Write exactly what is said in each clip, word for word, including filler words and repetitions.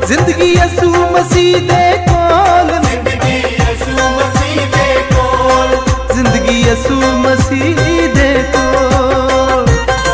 जिंदगी यसू मसीह दे कोल, जिंदगी यसू मसीह दे कोल, जिंदगी यसू मसीह दे कोल।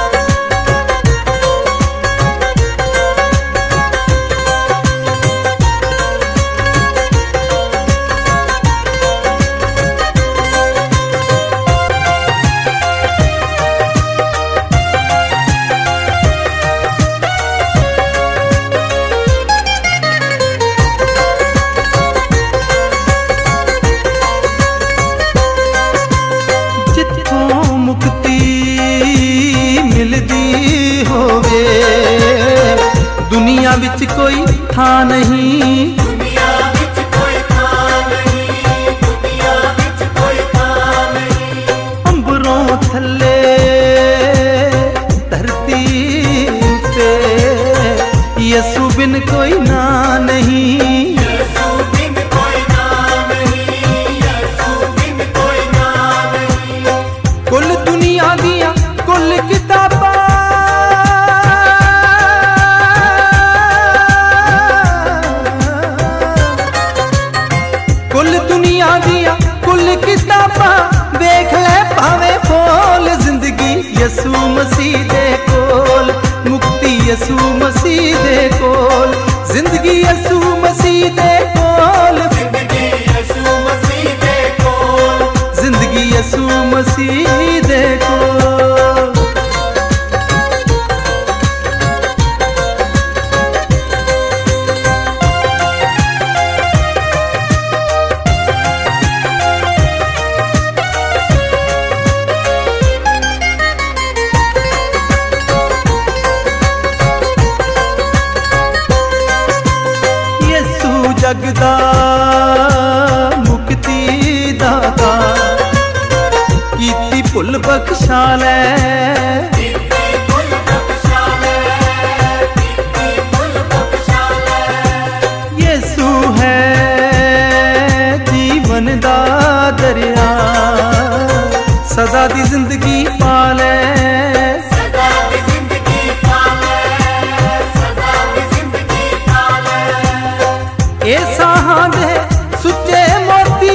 दुनिया विच कोई था नहीं, दुनिया विच कोई था नहीं, दुनिया विच कोई था नहीं। अंबरों थल्ले धरती पे यसू बिन कोई ना नहीं, यसू बिन कोई ना नहीं, यसू बिन कोई ना नहीं। कुल दुनिया दिया कुल किताबां देख ले भावे फोल, जिंदगी यसू मसीह दे कोल, मुक्ति यसू मसीह दे कोल, जिंदगी यसू मसीह दे कोल, जिंदगी यसू मसीह दे कोल, जिंदगी यसू मसीह दे कोल। जगदा मुक्ति दाता कीती भुल बख्शा लै, कीती भुल बख्शा लै, कीती भुल बख्शा लै। यसू है जीवन दा दरिया, सदा दी जिंदगी पाले, सदा दी जिंदगी पाले, सदा दी जिंदगी पाले। ए साहां दे सुच्चे मोती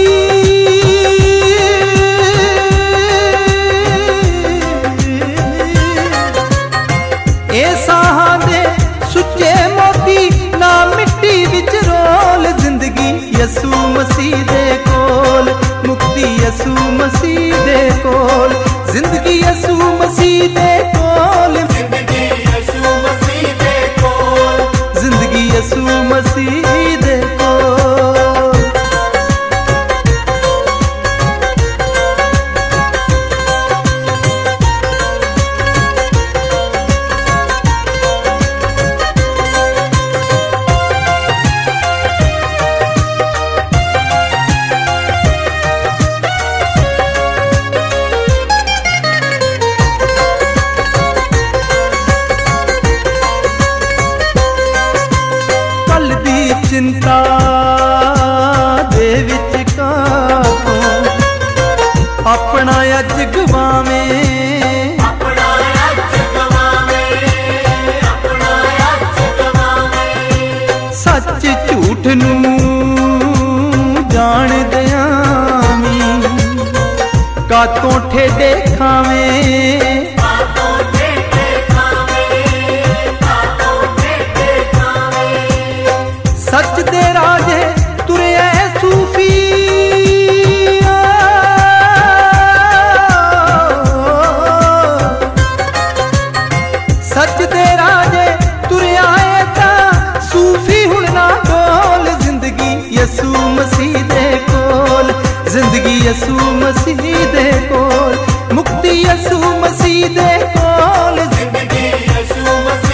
ए साहां दे सुच्चे मोती ना मिट्टी विच रोल, जिंदगी यसू मसीह दे कोल, मुक्ति यसू मसीह दे कोल, जिंदगी यसू मसीह दे कोल, जिंदगी यसू मसीह दे कोल, जिंदगी यसू मसीह दे कोल। चिंता दे विच कातों अपना अज गवावें, अपना अज गवावें, अपना अज गवावें। सच झूठ नूं जान दियां कातों ठेडे खावें, सच दे राजे तुरे सूफी सच दे राजे तुरे आए ता सूफी हुण ना डोल, जिंदगी यसू मसीह दे कोल, जिंदगी यसू मसीह दे कोल, मुक्ति यसू मसीह दे कोल, जिंदगी यसू मसीह